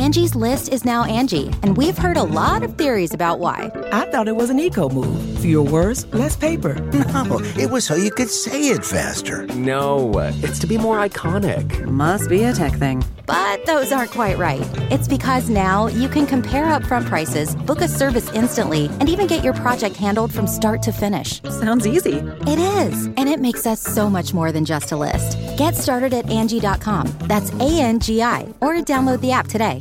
Angie's List is now Angie, and we've heard a lot of theories about why. I thought it was an eco move. Fewer words, less paper. No, it was so you could say it faster. No, it's to be more iconic. Must be a tech thing. But those aren't quite right. It's because now you can compare upfront prices, book a service instantly, and even get your project handled from start to finish. Sounds easy. It is, and it makes us so much more than just a list. Get started at Angie.com. That's ANGI, or download the app today.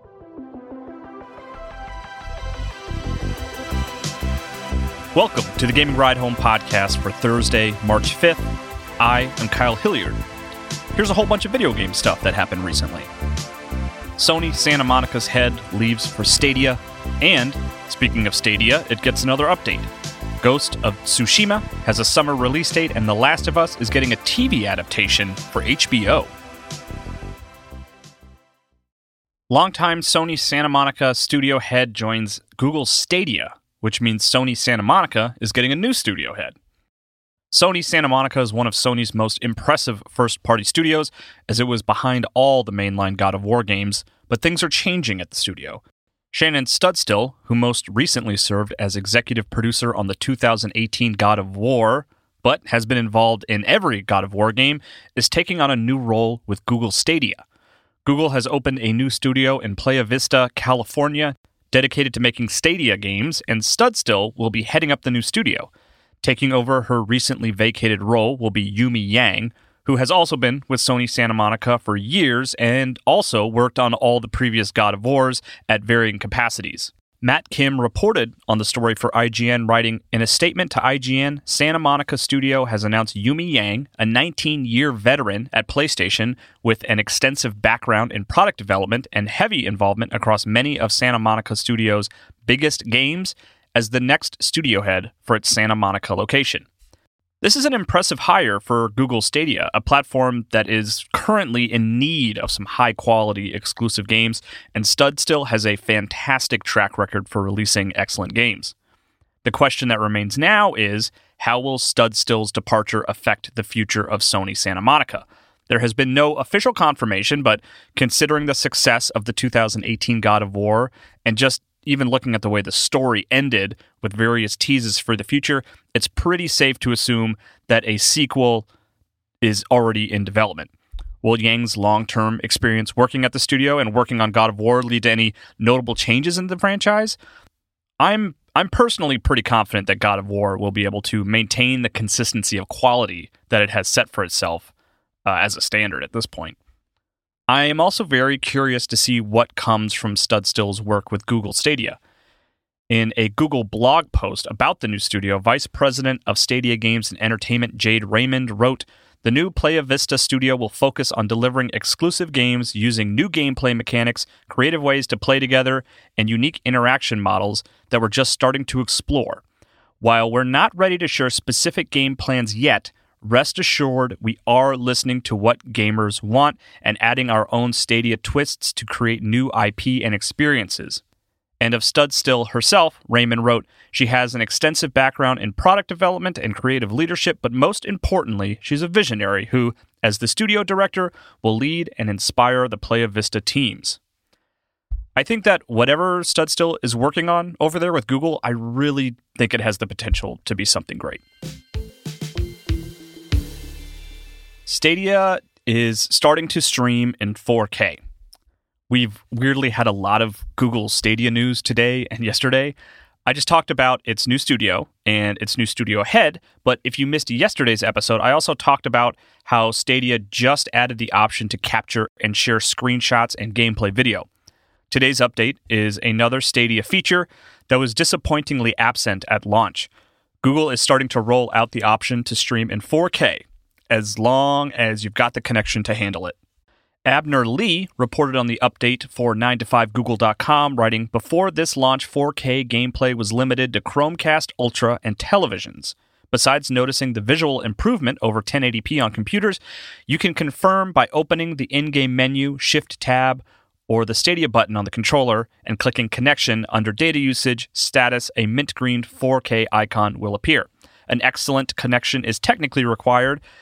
Welcome to the Gaming Ride Home podcast for Thursday, March 5th. I am Kyle Hilliard. Here's a whole bunch of video game stuff that happened recently. Sony Santa Monica's head leaves for Stadia, and, speaking of Stadia, it gets another update. Ghost of Tsushima has a summer release date, and The Last of Us is getting a TV adaptation for HBO. Longtime Sony Santa Monica studio head joins Google Stadia, which means Sony Santa Monica is getting a new studio head. Sony Santa Monica is one of Sony's most impressive first-party studios, as it was behind all the mainline God of War games, but things are changing at the studio. Shannon Studstill, who most recently served as executive producer on the 2018 God of War, but has been involved in every God of War game, is taking on a new role with Google Stadia. Google has opened a new studio in Playa Vista, California, dedicated to making Stadia games, and Studstill will be heading up the new studio. Taking over her recently vacated role will be Yumi Yang, who has also been with Sony Santa Monica for years and also worked on all the previous God of Wars at varying capacities. Matt Kim reported on the story for IGN, writing, "In a statement to IGN, Santa Monica Studio has announced Yumi Yang, a 19-year veteran at PlayStation with an extensive background in product development and heavy involvement across many of Santa Monica Studio's biggest games, as the next studio head for its Santa Monica location." This is an impressive hire for Google Stadia, a platform that is currently in need of some high-quality exclusive games, and Studstill has a fantastic track record for releasing excellent games. The question that remains now is, how will Studstill's departure affect the future of Sony Santa Monica? There has been no official confirmation, but considering the success of the 2018 God of War, and just even looking at the way the story ended with various teases for the future, it's pretty safe to assume that a sequel is already in development. Will Yang's long-term experience working at the studio and working on God of War lead to any notable changes in the franchise? I'm personally pretty confident that God of War will be able to maintain the consistency of quality that it has set for itself as a standard at this point. I am also very curious to see what comes from Studstill's work with Google Stadia. In a Google blog post about the new studio, Vice President of Stadia Games and Entertainment Jade Raymond wrote, "The new Playa Vista studio will focus on delivering exclusive games using new gameplay mechanics, creative ways to play together, and unique interaction models that we're just starting to explore. While we're not ready to share specific game plans yet, rest assured, we are listening to what gamers want and adding our own Stadia twists to create new IP and experiences." And of Studstill herself, Raymond wrote, "She has an extensive background in product development and creative leadership, but most importantly, she's a visionary who, as the studio director, will lead and inspire the Playa Vista teams." I think that whatever Studstill is working on over there with Google, I really think it has the potential to be something great. Stadia is starting to stream in 4K. We've weirdly had a lot of Google Stadia news today and yesterday. I just talked about its new studio and its new studio head, but if you missed yesterday's episode, I also talked about how Stadia just added the option to capture and share screenshots and gameplay video. Today's update is another Stadia feature that was disappointingly absent at launch. Google is starting to roll out the option to stream in 4K, as long as you've got the connection to handle it. Abner Lee reported on the update for 9to5google.com, writing, "Before this launch, 4K gameplay was limited to Chromecast Ultra and televisions. Besides noticing the visual improvement over 1080p on computers, you can confirm by opening the in-game menu, Shift-Tab, or the Stadia button on the controller and clicking Connection under Data Usage, Status, a mint green 4K icon will appear. An excellent connection is technically required,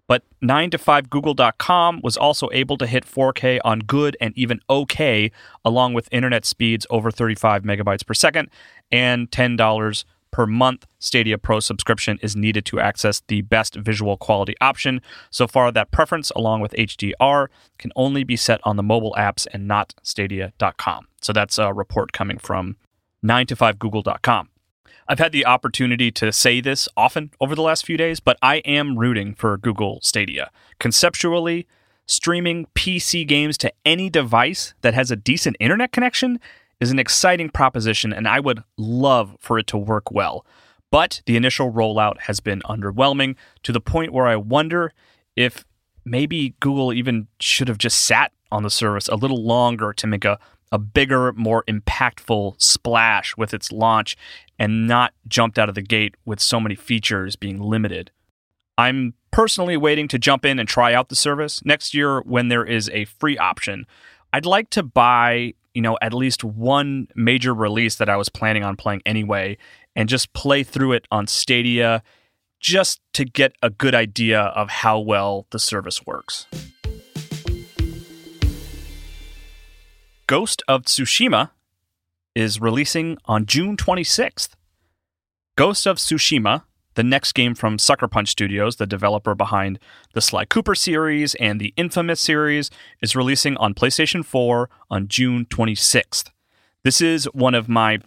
But 9to5google.com was also able to hit 4K on good and even okay, along with internet speeds over 35 megabytes per second, and $10 per month Stadia Pro subscription is needed to access the best visual quality option. So far, that preference, along with HDR, can only be set on the mobile apps and not Stadia.com. So that's a report coming from 9to5google.com. I've had the opportunity to say this often over the last few days, but I am rooting for Google Stadia. Conceptually, streaming PC games to any device that has a decent internet connection is an exciting proposition, and I would love for it to work well. But the initial rollout has been underwhelming to the point where I wonder if maybe Google even should have just sat on the service a little longer to make a bigger, more impactful splash with its launch and not jumped out of the gate with so many features being limited. I'm personally waiting to jump in and try out the service. Next year, when there is a free option, I'd like to buy, at least one major release that I was planning on playing anyway and just play through it on Stadia just to get a good idea of how well the service works. Ghost of Tsushima is releasing on June 26th. Ghost of Tsushima, the next game from Sucker Punch Studios, the developer behind the Sly Cooper series and the Infamous series, is releasing on PlayStation 4 on June 26th. This is one of my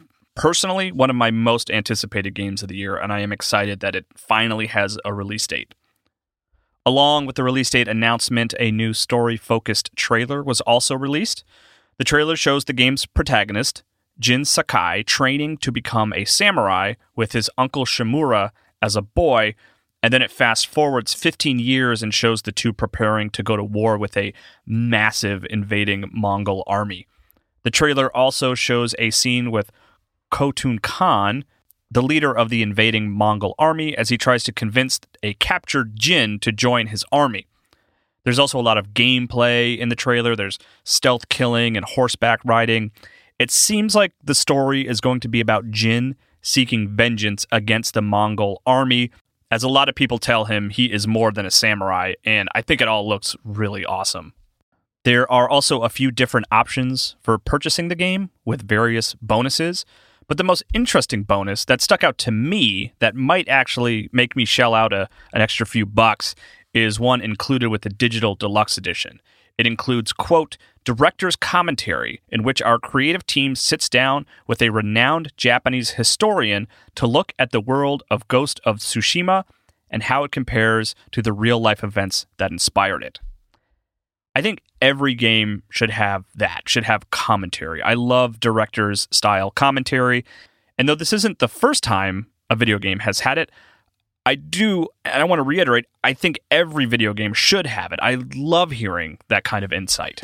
most anticipated games of the year, and I am excited that it finally has a release date. Along with the release date announcement, a new story-focused trailer was also released. The trailer shows the game's protagonist, Jin Sakai, training to become a samurai with his uncle Shimura as a boy, and then it fast forwards 15 years and shows the two preparing to go to war with a massive invading Mongol army. The trailer also shows a scene with Khotun Khan, the leader of the invading Mongol army, as he tries to convince a captured Jin to join his army. There's also a lot of gameplay in the trailer. There's stealth killing and horseback riding. It seems like the story is going to be about Jin seeking vengeance against the Mongol army. As a lot of people tell him, he is more than a samurai, and I think it all looks really awesome. There are also a few different options for purchasing the game with various bonuses, but the most interesting bonus that stuck out to me that might actually make me shell out an extra few bucks is one included with the digital deluxe edition. It includes, quote, director's commentary, in which our creative team sits down with a renowned Japanese historian to look at the world of Ghost of Tsushima and how it compares to the real-life events that inspired it. I think every game should have commentary. I love director's style commentary, and though this isn't the first time a video game has had it, I want to reiterate, I think every video game should have it. I love hearing that kind of insight.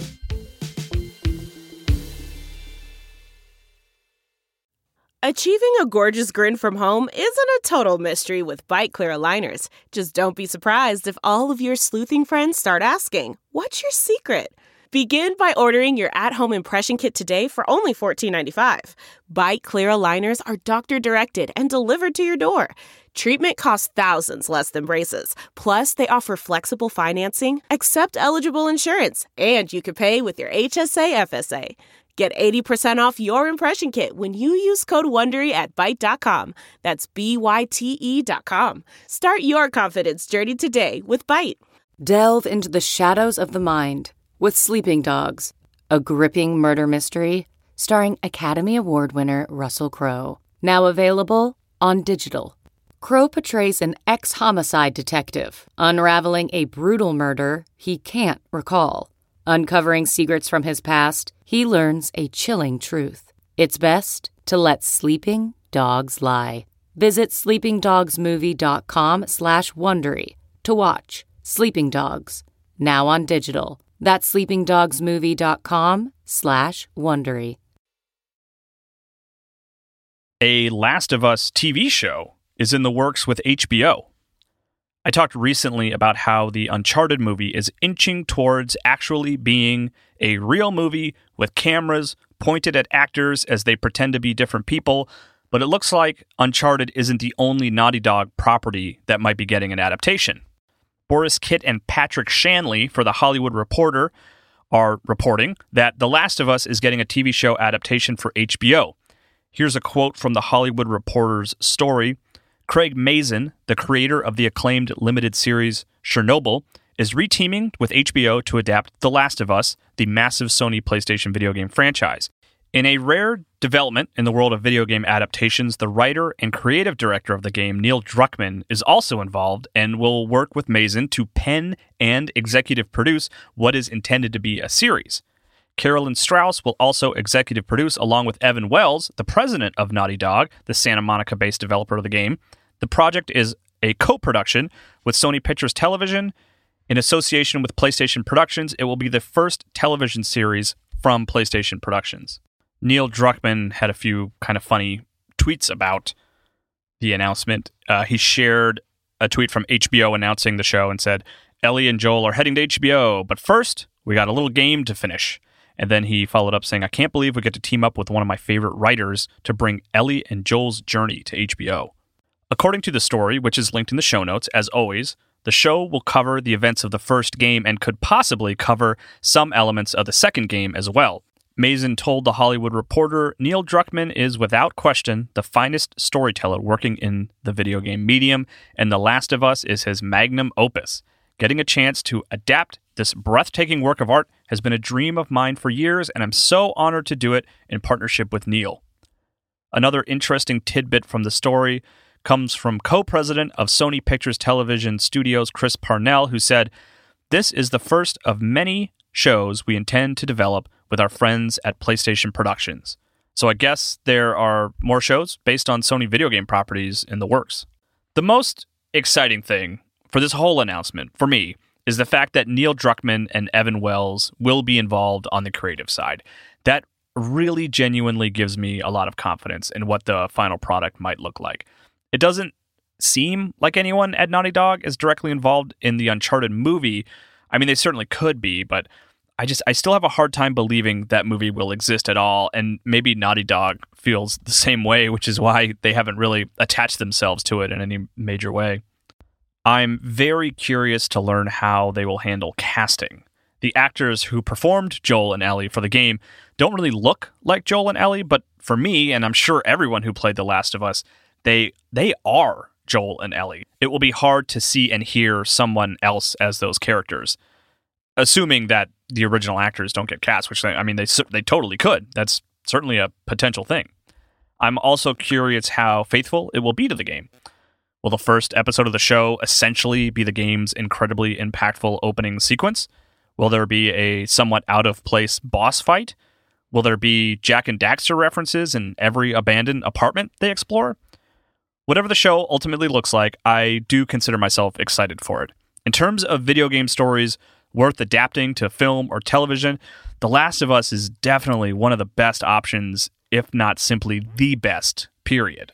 Achieving a gorgeous grin from home isn't a total mystery with Byte Clear aligners. Just don't be surprised if all of your sleuthing friends start asking, "What's your secret?" Begin by ordering your at-home impression kit today for only $14.95. Byte Clear aligners are doctor-directed and delivered to your door. Treatment costs thousands less than braces. Plus, they offer flexible financing, accept eligible insurance, and you can pay with your HSA FSA. Get 80% off your impression kit when you use code WONDERY at Byte.com. That's BYTE.com. Start your confidence journey today with Byte. Delve into the shadows of the mind with Sleeping Dogs, a gripping murder mystery starring Academy Award winner Russell Crowe. Now available on digital. Crowe portrays an ex-homicide detective unraveling a brutal murder he can't recall. Uncovering secrets from his past, he learns a chilling truth. It's best to let sleeping dogs lie. Visit sleepingdogsmovie.com/Wondery to watch Sleeping Dogs, now on digital. That's sleepingdogsmovie.com/Wondery. A Last of Us TV show is in the works with HBO. I talked recently about how the Uncharted movie is inching towards actually being a real movie with cameras pointed at actors as they pretend to be different people, but it looks like Uncharted isn't the only Naughty Dog property that might be getting an adaptation. Boris Kitt and Patrick Shanley for The Hollywood Reporter are reporting that The Last of Us is getting a TV show adaptation for HBO. Here's a quote from The Hollywood Reporter's story. Craig Mazin, the creator of the acclaimed limited series Chernobyl, is reteaming with HBO to adapt The Last of Us, the massive Sony PlayStation video game franchise. In a rare development in the world of video game adaptations, the writer and creative director of the game, Neil Druckmann, is also involved and will work with Mazin to pen and executive produce what is intended to be a series. Carolyn Strauss will also executive produce along with Evan Wells, the president of Naughty Dog, the Santa Monica-based developer of the game. The project is a co-production with Sony Pictures Television. In association with PlayStation Productions, it will be the first television series from PlayStation Productions. Neil Druckmann had a few kind of funny tweets about the announcement. He shared a tweet from HBO announcing the show and said, Ellie and Joel are heading to HBO, but first, we got a little game to finish. And then he followed up saying, I can't believe we get to team up with one of my favorite writers to bring Ellie and Joel's journey to HBO. According to the story, which is linked in the show notes, as always, the show will cover the events of the first game and could possibly cover some elements of the second game as well. Mazin told The Hollywood Reporter, Neil Druckmann is without question the finest storyteller working in the video game medium, and The Last of Us is his magnum opus. Getting a chance to adapt this breathtaking work of art has been a dream of mine for years, and I'm so honored to do it in partnership with Neil. Another interesting tidbit from the story comes from co-president of Sony Pictures Television Studios, Chris Parnell, who said, This is the first of many shows we intend to develop with our friends at PlayStation Productions. So I guess there are more shows based on Sony video game properties in the works. The most exciting thing for this whole announcement, for me, is the fact that Neil Druckmann and Evan Wells will be involved on the creative side. That really genuinely gives me a lot of confidence in what the final product might look like. It doesn't seem like anyone at Naughty Dog is directly involved in the Uncharted movie. I mean, they certainly could be, but I still have a hard time believing that movie will exist at all, and maybe Naughty Dog feels the same way, which is why they haven't really attached themselves to it in any major way. I'm very curious to learn how they will handle casting. The actors who performed Joel and Ellie for the game don't really look like Joel and Ellie, but for me, and I'm sure everyone who played The Last of Us, they are Joel and Ellie. It will be hard to see and hear someone else as those characters, assuming that the original actors don't get cast, which they totally could. That's certainly a potential thing. I'm also curious how faithful it will be to the game. Will the first episode of the show essentially be the game's incredibly impactful opening sequence? Will there be a somewhat out-of-place boss fight? Will there be Jak and Daxter references in every abandoned apartment they explore? Whatever the show ultimately looks like, I do consider myself excited for it. In terms of video game stories worth adapting to film or television, The Last of Us is definitely one of the best options, if not simply the best, period.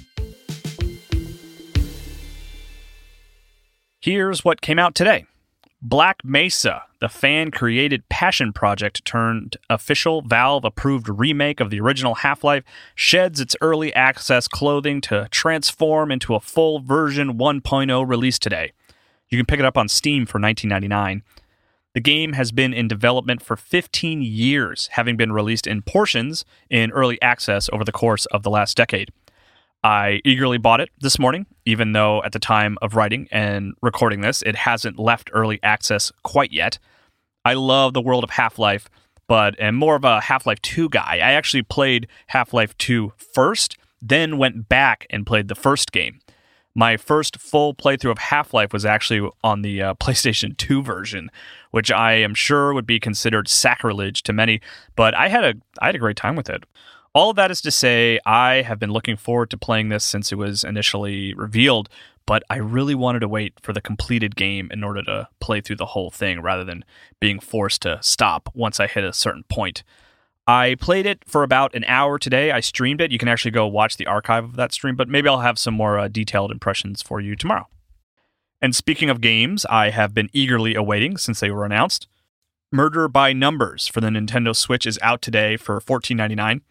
Here's what came out today. Black Mesa, the fan-created passion project turned official Valve-approved remake of the original Half-Life, sheds its early access clothing to transform into a full version 1.0 release today. You can pick it up on Steam for $19.99. The game has been in development for 15 years, having been released in portions in early access over the course of the last decade. I eagerly bought it this morning, even though at the time of writing and recording this, it hasn't left early access quite yet. I love the world of Half-Life, but am more of a Half-Life 2 guy. I actually played Half-Life 2 first, then went back and played the first game. My first full playthrough of Half-Life was actually on the PlayStation 2 version, which I am sure would be considered sacrilege to many, but I had a great time with it. All of that is to say, I have been looking forward to playing this since it was initially revealed, but I really wanted to wait for the completed game in order to play through the whole thing rather than being forced to stop once I hit a certain point. I played it for about an hour today. I streamed it. You can actually go watch the archive of that stream, but maybe I'll have some more detailed impressions for you tomorrow. And speaking of games I have been eagerly awaiting since they were announced, Murder by Numbers for the Nintendo Switch is out today for $14.99.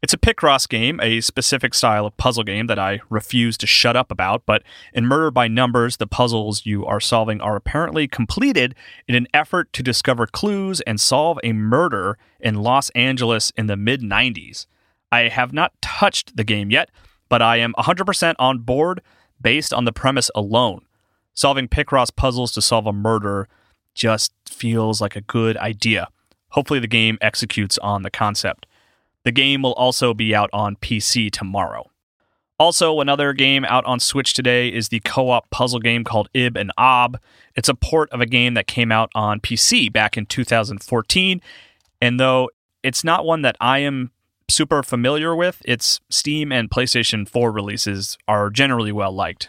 It's a Picross game, a specific style of puzzle game that I refuse to shut up about, but in Murder by Numbers, the puzzles you are solving are apparently completed in an effort to discover clues and solve a murder in Los Angeles in the mid-90s. I have not touched the game yet, but I am 100% on board based on the premise alone. Solving Picross puzzles to solve a murder just feels like a good idea. Hopefully the game executes on the concept. The game will also be out on PC tomorrow. Also, another game out on Switch today is the co-op puzzle game called Ib and Ob. It's a port of a game that came out on PC back in 2014, and though it's not one that I am super familiar with, its Steam and PlayStation 4 releases are generally well liked.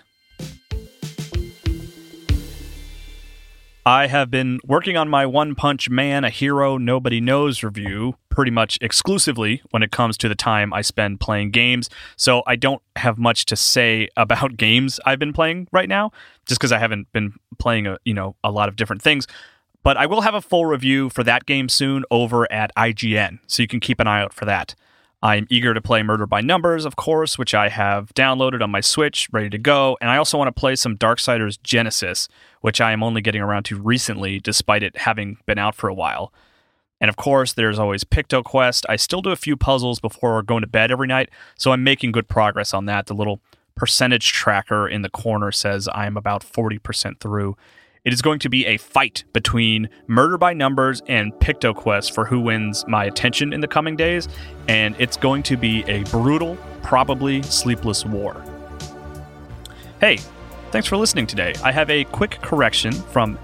I have been working on my One Punch Man, A Hero Nobody Knows review pretty much exclusively when it comes to the time I spend playing games, so I don't have much to say about games I've been playing right now, just because I haven't been playing a lot of different things. But I will have a full review for that game soon over at IGN, so you can keep an eye out for that. I'm eager to play Murder by Numbers, of course, which I have downloaded on my Switch, ready to go, and I also want to play some Darksiders Genesis, which I am only getting around to recently, despite it having been out for a while. And of course, there's always PictoQuest. I still do a few puzzles before going to bed every night, so I'm making good progress on that. The little percentage tracker in the corner says I'm about 40% through. It is going to be a fight between Murder by Numbers and PictoQuest for who wins my attention in the coming days, and it's going to be a brutal, probably sleepless war. Hey, thanks for listening today. I have a quick correction from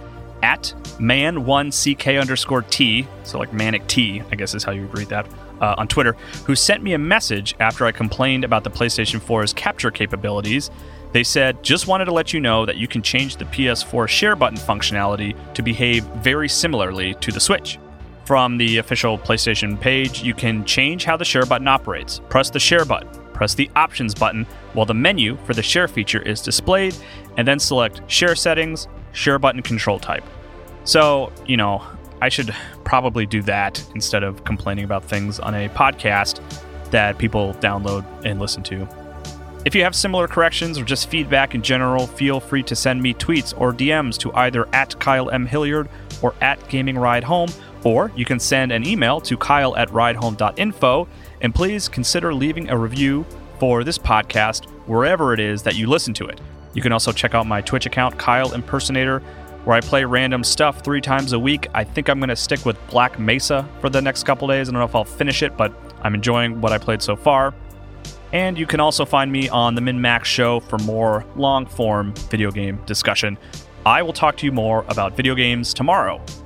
@man1ck_t, so like Manic T, I guess is how you would read that, on Twitter, who sent me a message after I complained about the PlayStation 4's capture capabilities. They said, just wanted to let you know that you can change the PS4 share button functionality to behave very similarly to the Switch. From the official PlayStation page, you can change how the share button operates. Press the share button, press the options button while the menu for the share feature is displayed, and then select share settings, share button control type. So, I should probably do that instead of complaining about things on a podcast that people download and listen to. If you have similar corrections or just feedback in general, feel free to send me tweets or DMs to either @KyleMHilliard or @GamingRideHome, or you can send an email to kyle@ridehome.info, and please consider leaving a review for this podcast wherever it is that you listen to it. You can also check out my Twitch account, Kyle Impersonator, where I play random stuff 3 times a week. I think I'm going to stick with Black Mesa for the next couple days. I don't know if I'll finish it, but I'm enjoying what I played so far. And you can also find me on the MinMax Show for more long-form video game discussion. I will talk to you more about video games tomorrow.